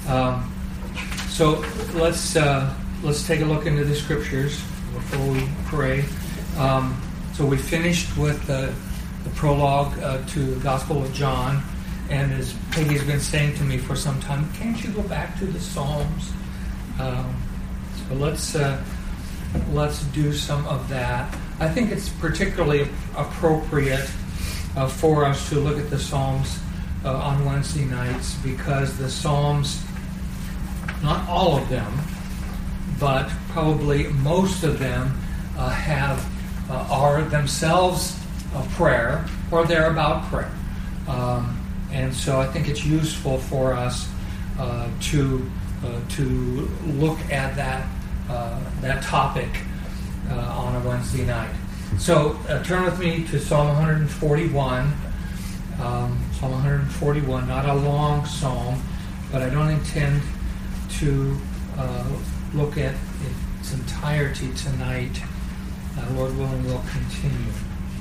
So let's take a look into the scriptures before we pray. So we finished with the prologue to the Gospel of John, and as Peggy's been saying to me for some time, can't you go back to the Psalms? So let's do some of that. I think it's particularly appropriate for us to look at the Psalms on Wednesday nights, because the Psalms, not all of them, but probably most of them are themselves a prayer, or they're about prayer. And so I think it's useful for us to look at that topic on a Wednesday night. So turn with me to Psalm 141. Psalm 141, not a long psalm, but I don't intend to look at its entirety tonight. Lord willing, we'll continue.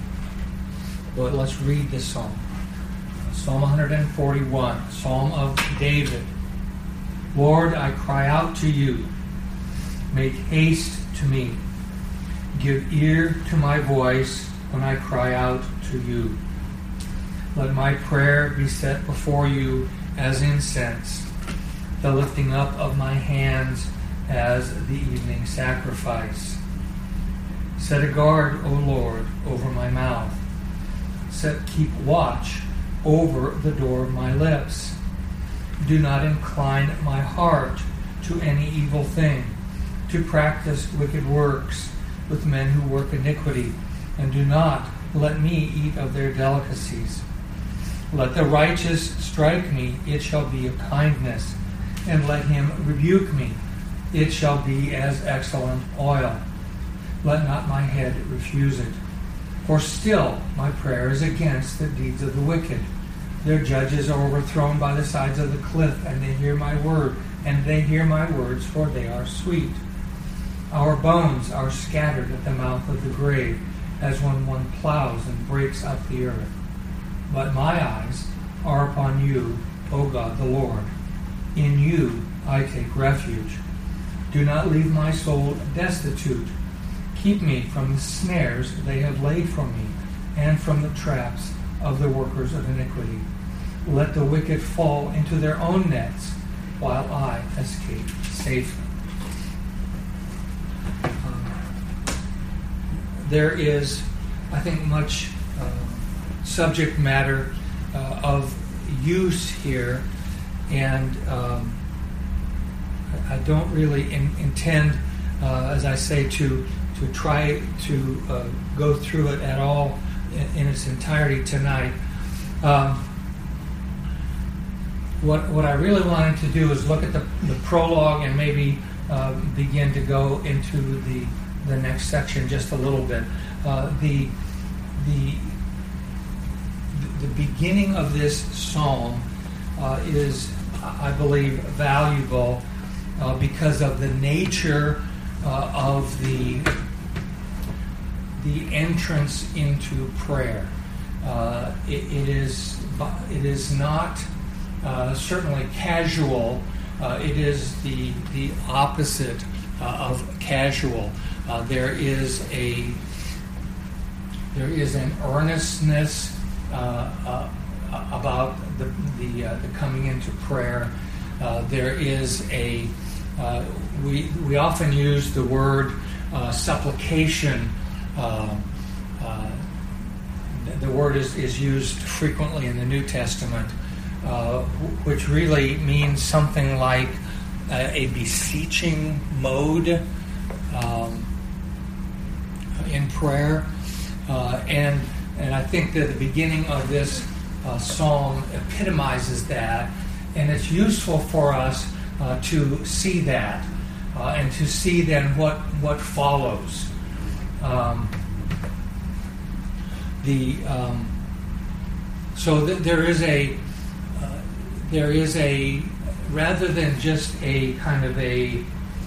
But let's read the psalm. Psalm 141, Psalm of David. Lord, I cry out to you. Make haste to me. Give ear to my voice when I cry out to you. Let my prayer be set before you as incense, the lifting up of my hands as the evening sacrifice. Set a guard, O Lord, over my mouth. Keep watch over the door of my lips. Do not incline my heart to any evil thing, to practice wicked works with men who work iniquity, and do not let me eat of their delicacies. Let the righteous strike me, it shall be a kindness, and let him rebuke me, it shall be as excellent oil. Let not my head refuse it. For still my prayer is against the deeds of the wicked. Their judges are overthrown by the sides of the cliff, and they hear my word, and they hear my words, for they are sweet. Our bones are scattered at the mouth of the grave, as when one plows and breaks up the earth. But my eyes are upon you, O God the Lord. In you I take refuge. Do not leave my soul destitute. Keep me from the snares they have laid for me, and from the traps of the workers of iniquity. Let the wicked fall into their own nets, while I escape safely. There is, I think, much subject matter of use here, and I don't really intend, as I say, to try to go through it at all in its entirety tonight. What I really wanted to do is look at the prologue and maybe begin to go into the next section just a little bit. The beginning of this psalm is, I believe, valuable because of the nature of the entrance into prayer. It is not certainly casual. It is the opposite of casual. There is an earnestness about the coming into prayer. There is we often use the word supplication. The word is used frequently in the New Testament, which really means something like a beseeching mode in prayer, and I think that the beginning of this psalm epitomizes that, and it's useful for us to see that and to see then what follows. There is a rather than just a kind of a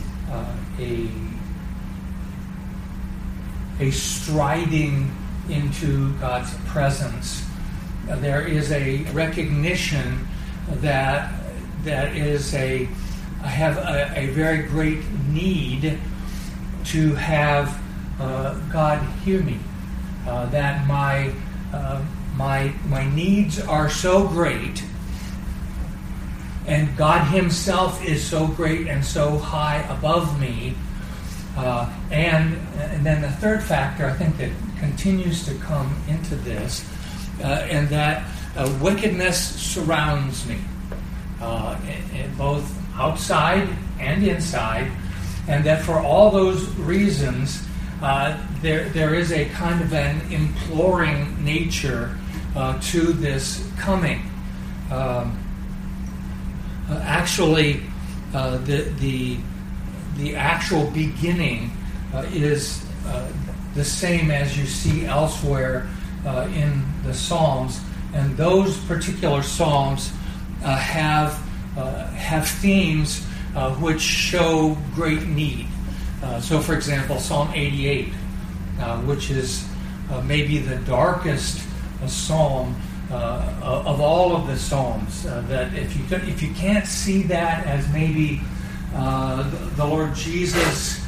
striding into God's presence. There is a recognition that I have a very great need to have God hear me. That my needs are so great, and God Himself is so great and so high above me. And then the third factor, I think, that continues to come into this, and that wickedness surrounds me, both outside and inside, and that for all those reasons, there is a kind of an imploring nature to this coming. Actually, the actual beginning is the same as you see elsewhere in the Psalms, and those particular Psalms have themes which show great need. So, for example, Psalm 88, which is maybe the darkest psalm of all of the Psalms. That if you can't see that as maybe the Lord Jesus,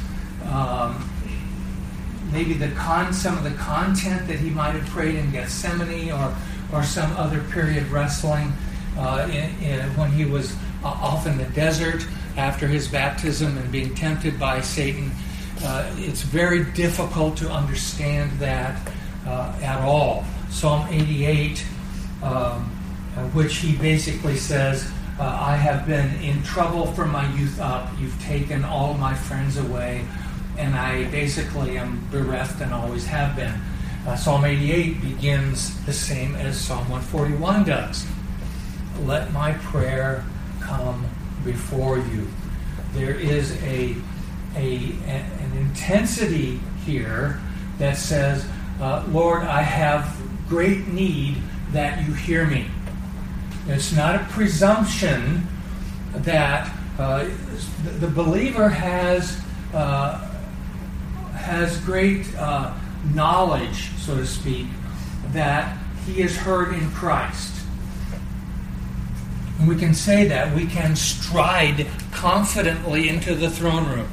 maybe some of the content that He might have prayed in Gethsemane or some other period wrestling when He was off in the desert after His baptism and being tempted by Satan, it's very difficult to understand that at all. Psalm 88, which he basically says, I have been in trouble from my youth up. You've taken all my friends away, and I basically am bereft and always have been. Psalm 88 begins the same as Psalm 141 does. Let my prayer come before you. There is an intensity here that says, Lord, I have great need that you hear me. It's not a presumption that the believer has great knowledge, so to speak, that he is heard in Christ. And we can say that. We can stride confidently into the throne room.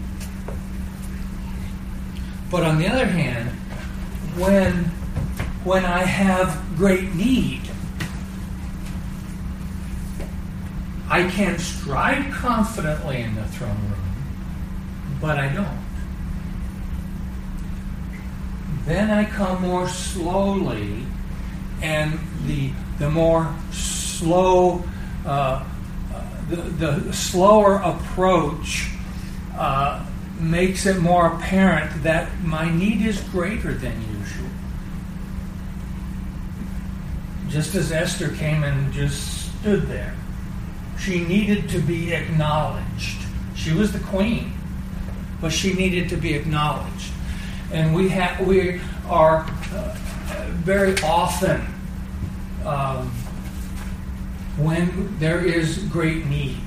But on the other hand, when I have great need, I can stride confidently in the throne room, but I don't. Then I come more slowly, and the more slow, the slower approach makes it more apparent that my need is greater than usual. Just as Esther came and just stood there, she needed to be acknowledged. She was the queen, but she needed to be acknowledged. And we are very often, when there is great need,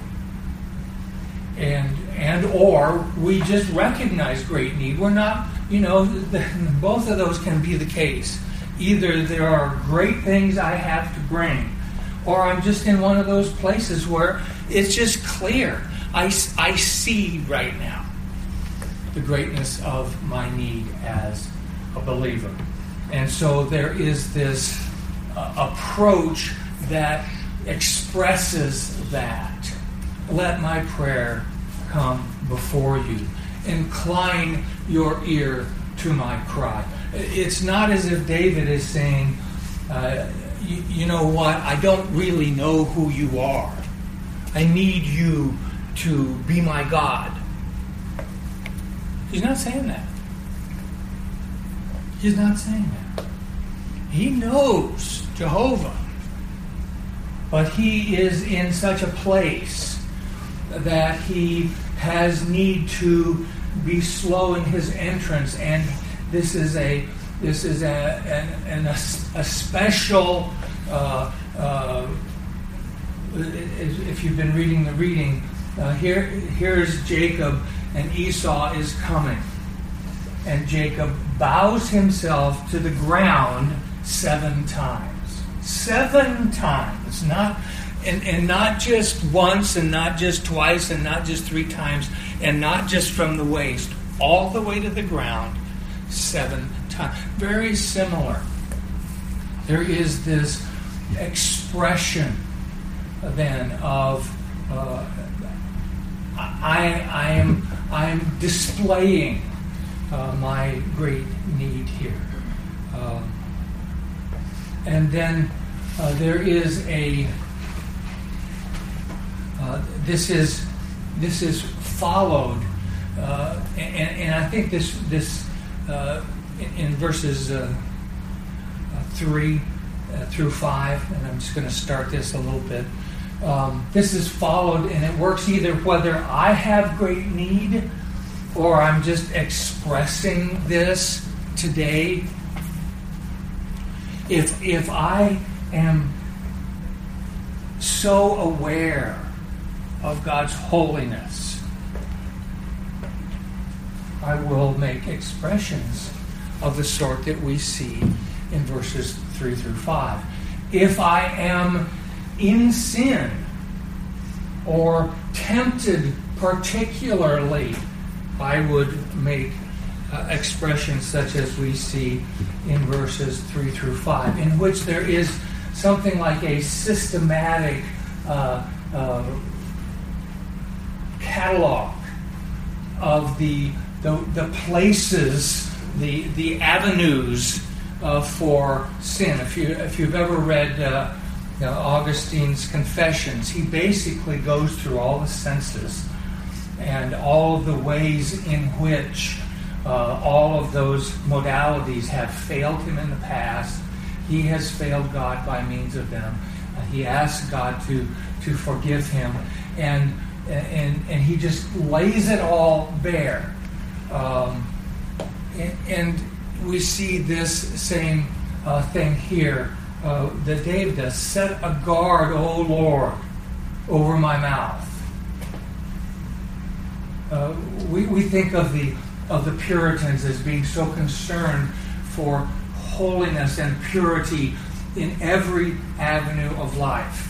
and or we just recognize great need. We're not, both of those can be the case. Either there are great things I have to bring, or I'm just in one of those places where it's just clear. I see right now the greatness of my need as a believer. And so there is this approach that expresses that. Let my prayer come before you. Incline your ear to my cry. It's not as if David is saying, you know what, I don't really know who you are. I need you to be my God. He's not saying that. He's not saying that. He knows Jehovah. But he is in such a place that he has need to be slow in his entrance, and this is a special. If you've been reading the reading, here's Jacob, and Esau is coming, and Jacob bows himself to the ground 7 times. 7 times, not and not just once, and not just twice, and not just 3 times, and not just from the waist, all the way to the ground 7 times. Very similar. There is this expression then of I'm displaying my great need here, and then there is a this is followed, and I think this in verses 3 through 5, and I'm just going to start this a little bit. This is followed, and it works either whether I have great need or I'm just expressing this today. If I am so aware of God's holiness, I will make expressions of the sort that we see in verses 3 through 5. If I am in sin or tempted particularly, I would make expressions such as we see in verses 3 through 5, in which there is something like a systematic catalog of the places, the avenues for sin. If you've ever read Augustine's Confessions, he basically goes through all the senses and all of the ways in which all of those modalities have failed him in the past. He has failed God by means of them. He asks God to forgive him, and he just lays it all bare. And we see this same thing here that David does. Set a guard, O Lord, over my mouth. We think of the Puritans as being so concerned for holiness and purity in every avenue of life.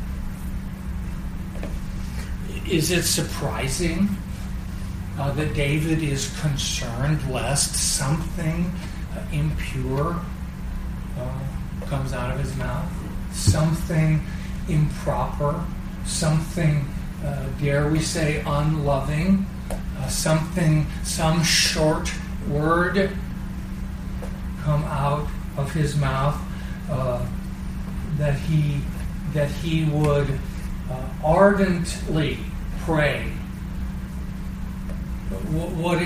Is it surprising that David is concerned lest something impure comes out of his mouth? Something improper, something, dare we say, unloving, some short word come out of his mouth, that he would ardently pray. What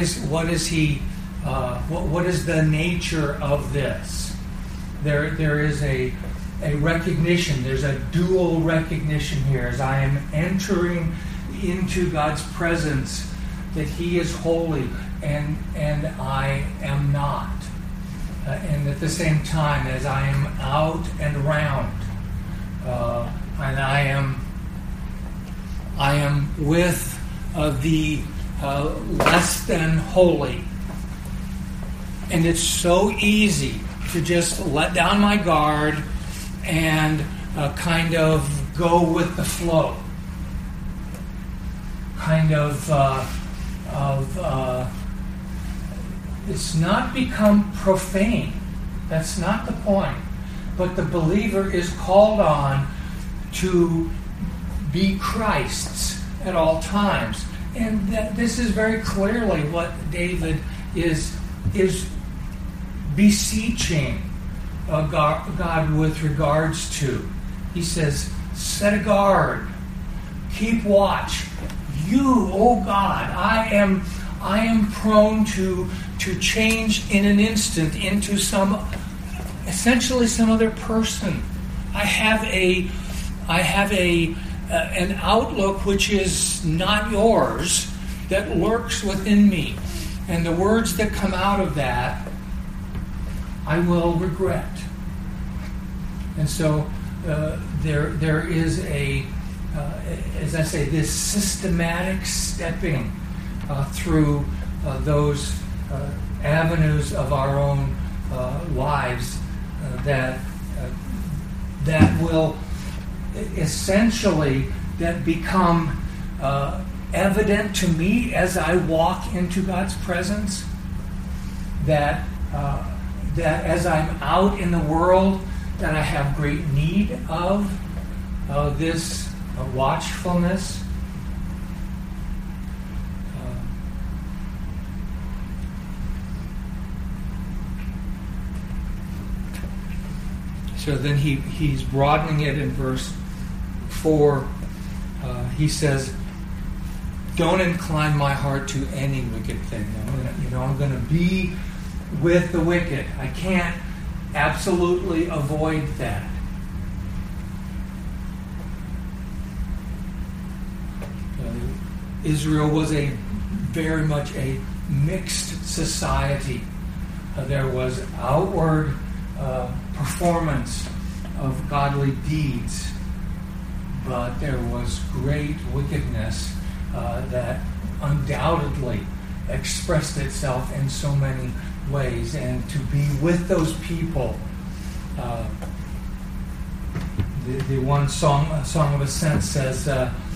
is the nature of this? There is a recognition. There's a dual recognition here as I am entering into God's presence, that He is holy and I am not. And at the same time, as I am out and around, and I am with the less than holy. And it's so easy to just let down my guard and kind of go with the flow. It's not become profane. That's not the point. But the believer is called on to be Christ's at all times. And this is very clearly what David is beseeching God with regards to. He says, set a guard, keep watch. You, oh God, I am prone to change in an instant into essentially some other person. I have an outlook which is not yours, that lurks within me, and the words that come out of that I will regret. And so there is as I say, this systematic stepping through those avenues of our own lives that will essentially that become evident to me as I walk into God's presence. That as I'm out in the world, that I have great need of this watchfulness. So then he's broadening it in verse 4. He says, "Don't incline my heart to any wicked thing." I'm going to be with the wicked. I can't absolutely avoid that. Israel was very much a mixed society. There was outward performance of godly deeds, but there was great wickedness that undoubtedly expressed itself in so many ways. And to be with those people, the one Song of Ascent says,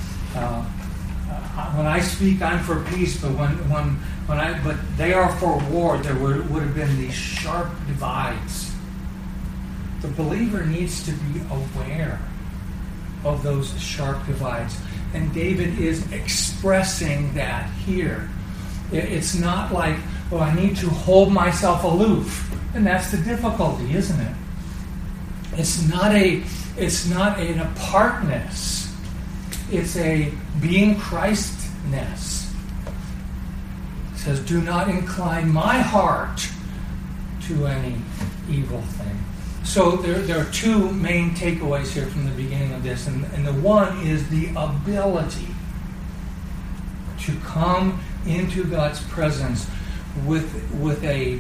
"When I speak, I'm for peace, but but they are for war." There would have been these sharp divides. The believer needs to be aware of those sharp divides. And David is expressing that here. It's not like, I need to hold myself aloof. And that's the difficulty, isn't it? It's not an apartness. It's a being Christness. It says, "Do not incline my heart to any evil thing." So there are two main takeaways here from the beginning of this, and the one is the ability to come into God's presence with the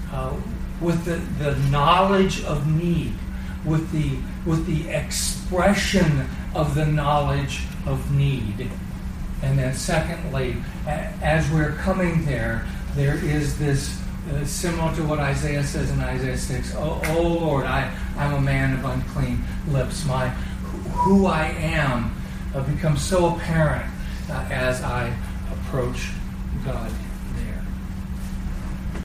knowledge of need, with the expression of the knowledge of need, and then secondly, as we're coming there is this. Similar to what Isaiah says in Isaiah 6, "Oh Lord, I'm a man of unclean lips. Who I am becomes so apparent as I approach God."